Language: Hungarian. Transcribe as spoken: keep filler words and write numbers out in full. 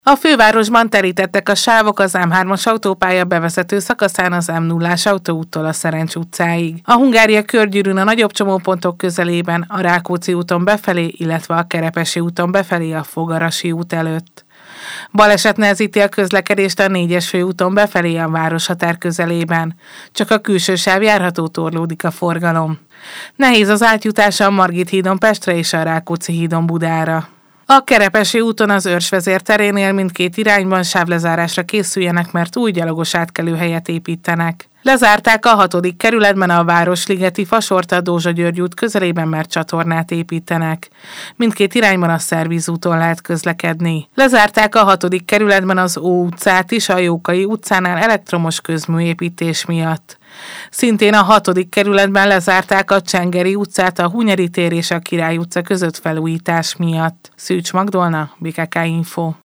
A fővárosban terítettek a sávok az M hármas autópálya bevezető szakaszán az M nullás autóúttól a Szerencs utcáig. A Hungária körgyűrűn a nagyobb csomópontok közelében, a Rákóczi úton befelé, illetve a Kerepesi úton befelé a Fogarasi út előtt. Baleset nehezíti a közlekedést a négyes főúton befelé a városhatár közelében. Csak a külső sáv járható, torlódik a forgalom. Nehéz az átjutása a Margit hídon Pestre és a Rákóczi hídon Budára. A Kerepesi úton az Őrsvezér terénél mindkét irányban sávlezárásra készüljenek, mert új gyalogos átkelőhelyet építenek. Lezárták a hatodik kerületben a Városligeti Fasorta Dózsa György út közelében, mert csatornát építenek. Mindkét irányban a Szerviz úton lehet közlekedni. Lezárták a hatodik kerületben az Ó utcát is a Jókai utcánál elektromos közműépítés miatt. Szintén a hatodik kerületben lezárták a Csengeri utcát a Hunyadi tér és a Király utca között felújítás miatt. Szűcs Magdolna, bé ká ká Info.